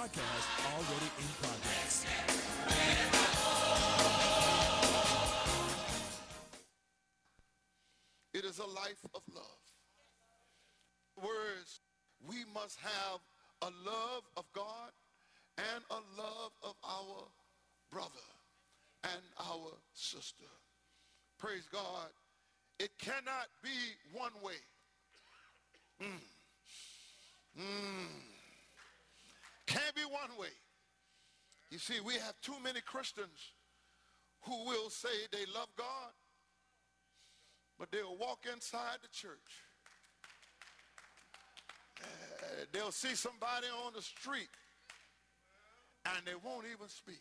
broadcast already in progress. It is a life of love. Words, we must have a love of God and a love of our brother and our sister. Praise God. It cannot be one way. Can't be one way. You see, we have too many Christians who will say they love God, but they'll walk inside the church. They'll see somebody on the street and they won't even speak.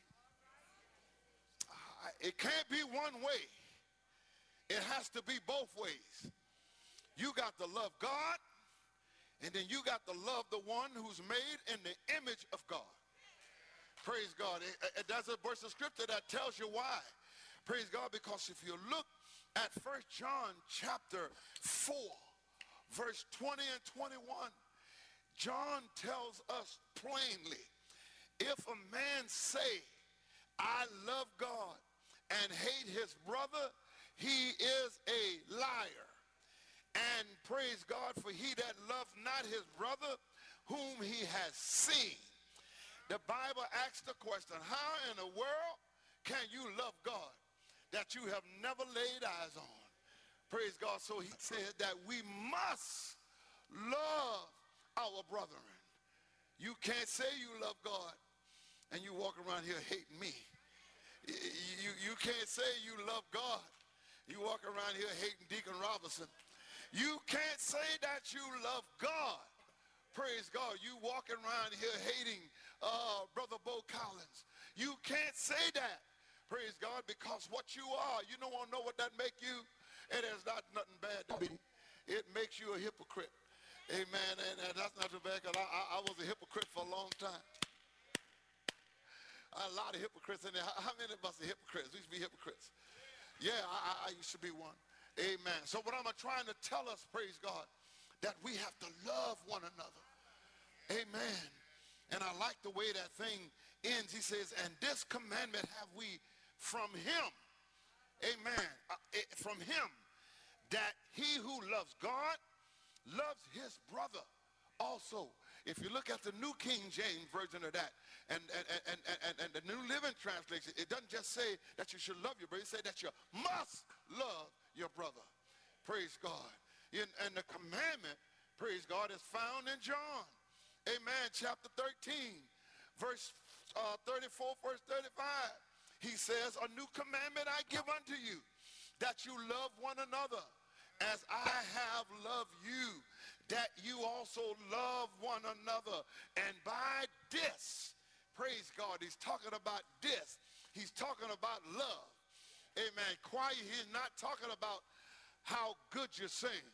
It can't be one way. It has to be both ways. You got to love God, and then you got to love the one who's made in the image of God. Praise God. There's a verse of scripture that tells you why. Praise God, because if you look at 1 John chapter 4, verse 20 and 21, John tells us plainly, if a man say, I love God and hate his brother, he is a liar. And praise God, for he that loves not his brother whom he has seen. The Bible asks the question, how in the world can you love God that you have never laid eyes on? Praise God. So he said that we must love our brethren. You can't say you love God and you walk around here hating me. You can't say you love God. You walk around here hating Deacon Robinson. You can't say that you love God. Praise God. You walking around here hating Brother Bo Collins. You can't say that. Praise God, because what you are, you don't want to know what that make you. It is not nothing bad to be. It makes you a hypocrite. Amen. And that's not too bad, because I was a hypocrite for a long time. A lot of hypocrites in there. How many of us are hypocrites? We used to be hypocrites. Yeah, I used to be one. Amen. So what I'm trying to tell us, praise God, that we have to love one another. Amen. And I like the way that thing ends. He says, and this commandment have we from him. Amen. From him, that he who loves God loves his brother also. If you look at the New King James version of that, and the New Living Translation, it doesn't just say that you should love your brother. It says that you must love your brother. Praise God. And the commandment, praise God, is found in John. Amen. Chapter 13, verse 34, verse 35. He says, a new commandment I give unto you, that you love one another as I have loved you, that you also love one another. And by this, praise God, he's talking about this. He's talking about love. Amen. Choir, he's not talking about how good you sing.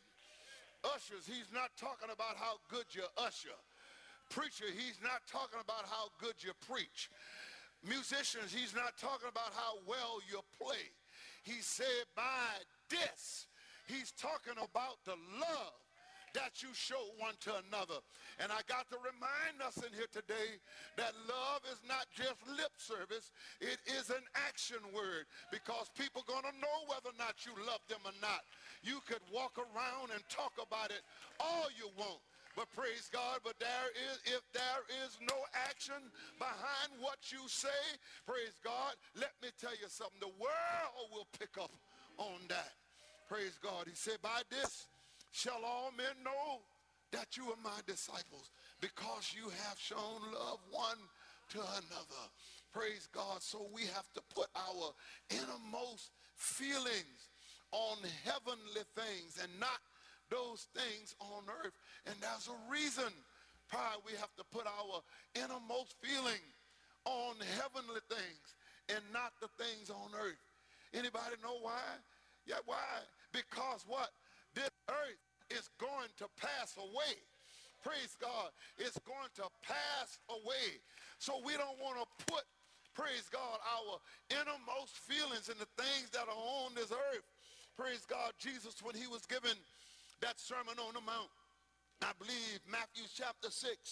Ushers, he's not talking about how good you usher. Preacher, he's not talking about how good you preach. Musicians, he's not talking about how well you play. He said by this, he's talking about the love that you show one to another. And I got to remind us in here today that love is not just lip service. It is an action word, because people going to know whether or not you love them or not. You could walk around and talk about it all you want. But praise God, but if there is no action behind what you say, praise God, let me tell you something. The world will pick up on that. Praise God. He said, by this shall all men know that you are my disciples, because you have shown love one to another. Praise God. So we have to put our innermost feelings on heavenly things and not those things on earth. And there's a reason why we have to put our innermost feeling on heavenly things and not the things on earth. Anybody know why? Yeah, why? Because what? This earth is going to pass away. Praise God. It's going to pass away. So we don't want to put, praise God, our innermost feelings in the things that are on this earth. Praise God. Jesus, when he was given that Sermon on the Mount, I believe Matthew chapter 6,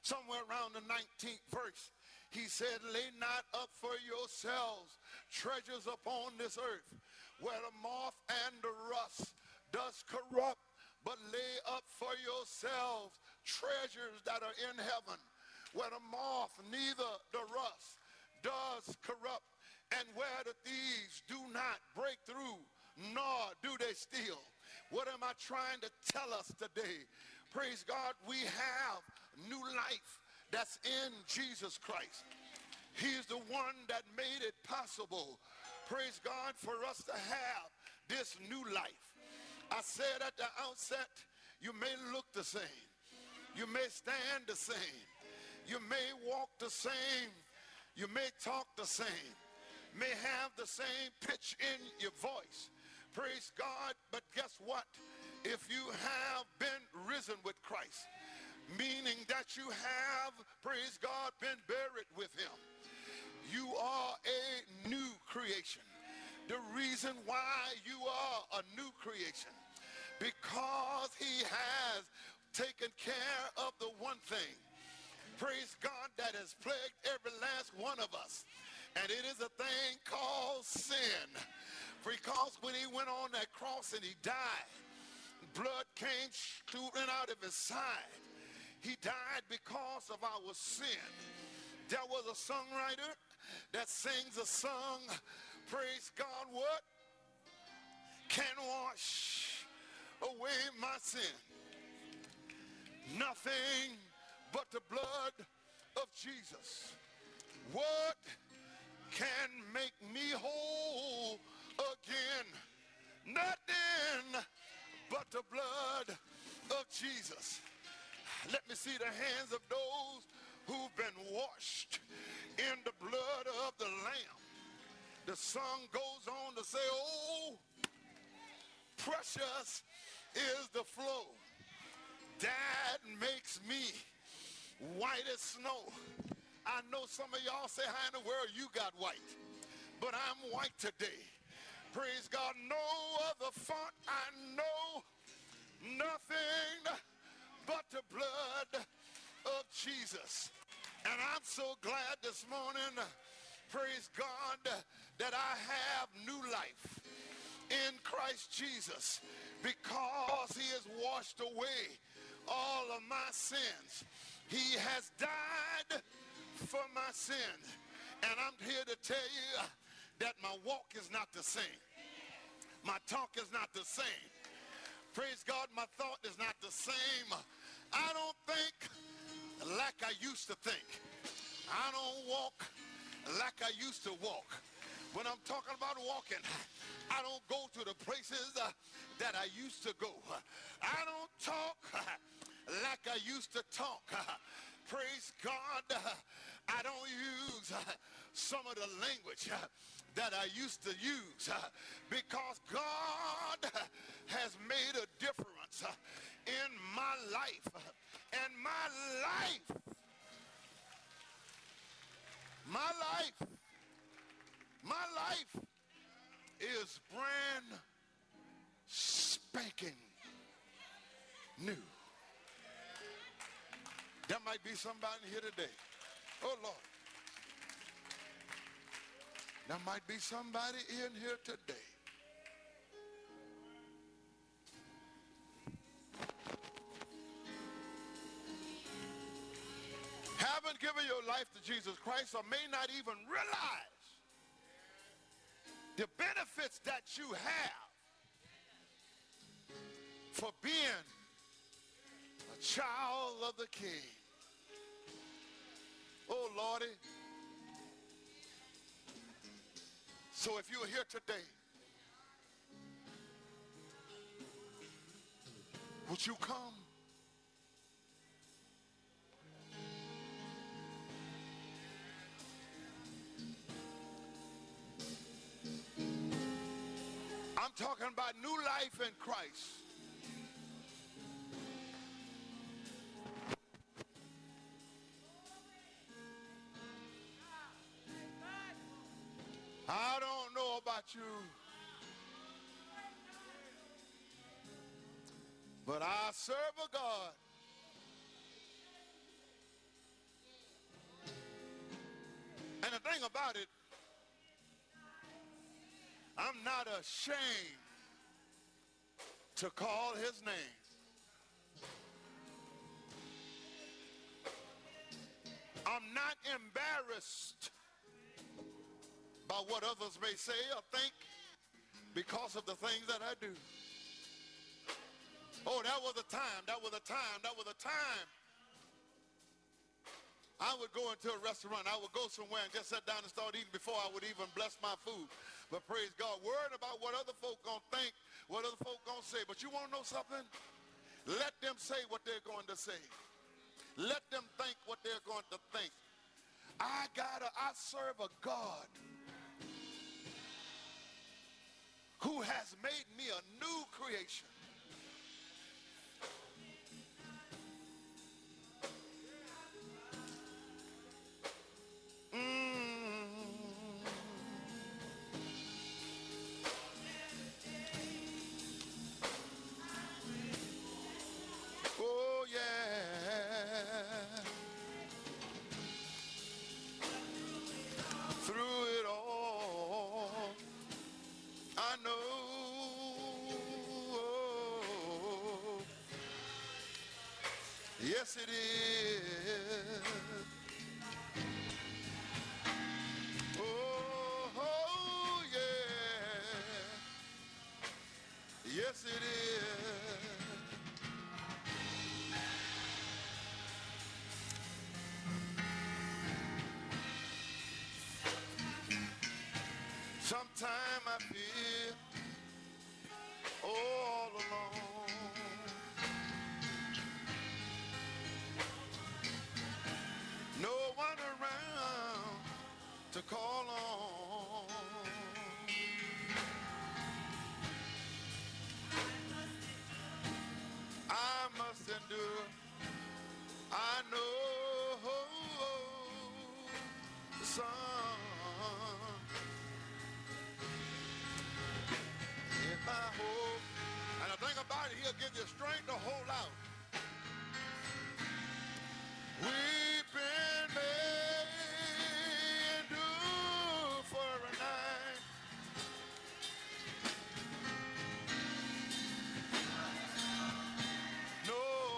somewhere around the 19th verse, he said, lay not up for yourselves treasures upon this earth, where the moth and the rust does corrupt, but lay up for yourselves treasures that are in heaven, where the moth neither the rust does corrupt, and where the thieves do not break through, nor do they steal. What am I trying to tell us today? Praise God, we have new life that's in Jesus Christ. He's the one that made it possible, praise God, for us to have this new life. I said at the outset, you may look the same. You may stand the same. You may walk the same. You may talk the same. May have the same pitch in your voice. Praise God. But guess what? If you have been risen with Christ, meaning that you have, praise God, been buried with him, you are a new creation. The reason why you are a new creation, because he has taken care of the one thing, praise God, that has plagued every last one of us. And it is a thing called sin. Because when he went on that cross and he died, blood came shooting out of his side. He died because of our sin. There was a songwriter that sings a song, praise God, what? Can wash away my sin. Nothing but the blood of Jesus. What can make me whole again? Nothing but the blood of Jesus. Let me see the hands of those who've been washed in the blood of the Lamb. The song goes on to say, oh, precious is the flow that makes me white as snow. I know some of y'all say, how in the world you got white? But I'm white today. Praise God. No other font I know, nothing but the blood of Jesus. And I'm so glad this morning, praise God, that I have new life in Christ Jesus, because he has washed away all of my sins. He has died for my sins. And I'm here to tell you that my walk is not the same. My talk is not the same. Praise God, my thought is not the same. I don't think like I used to think. I don't walk like I used to walk. When I'm talking about walking, I don't go to the places that I used to go. I don't talk like I used to talk. Praise God, I don't use some of the language that I used to use, because God has made a difference in my life. And my life is brand spanking new. There might be somebody here today. Oh, Lord. There might be somebody in here today. Haven't given your life to Jesus Christ, or may not even realize the benefits that you have for being a child of the King. Oh, Lordy. So if you're here today, would you come? I'm talking about new life in Christ. I don't know about you, but I serve a God thing about it, I'm not ashamed to call his name. I'm not embarrassed by what others may say or think because of the things that I do. Oh, that was a time I would go into a restaurant, I would go somewhere and just sit down and start eating before I would even bless my food. But praise God, worried about what other folk gonna think, what other folk gonna say. But you wanna know something? Let them say what they're going to say. Let them think what they're going to think. I serve a God who has made me a new creation. Oh, yeah. Through it all, I know. Yes, it is. Oh, yeah. Yes, it is. Sometime I feel all alone. No one around to call on. I must endure. I know the sun. If I hope, and the thing about it, he'll give you strength to hold out. We've been made do for a night. No.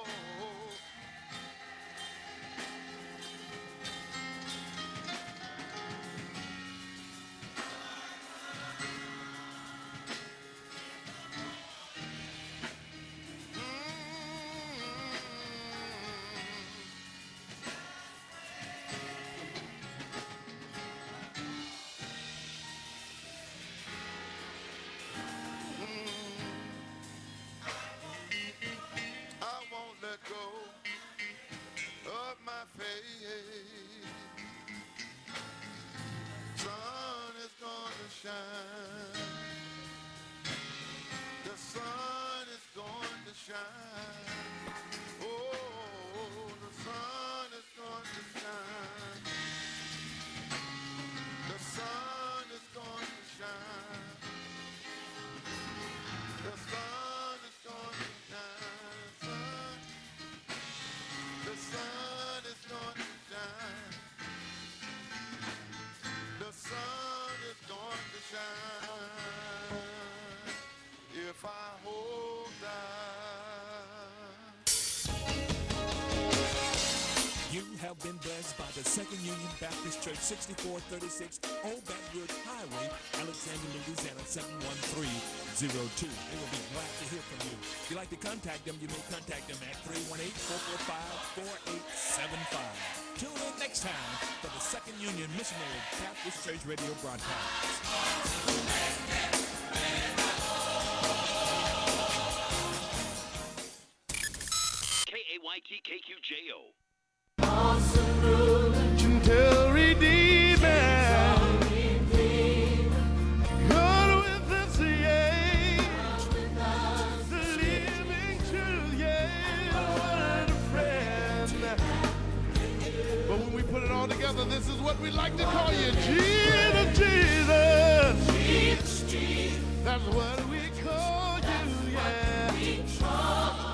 I won't let go of my faith. Sun is gonna shine. The sun is going to shine. Oh, the sun is going to shine. The sun is going to shine. The sun is going to shine. The sun is going to shine. The sun is going to shine. If I hold out. You have been blessed by the Second Union Baptist Church, 6436 Old Baton Rouge Highway, Alexandria, Louisiana, 71302. They will be glad to hear from you. If you'd like to contact them, you may contact them at 318-445-4875. Tune in next time for the Second Union Missionary Baptist Church radio broadcast. KAYT-KQJO. Gentle Redeemer, God with us, yeah, the living truth, yeah, what a friend. But when we put it all together, this is what we like to call you, Jesus, Jesus, Jesus, Jesus. That's what we call you, yeah.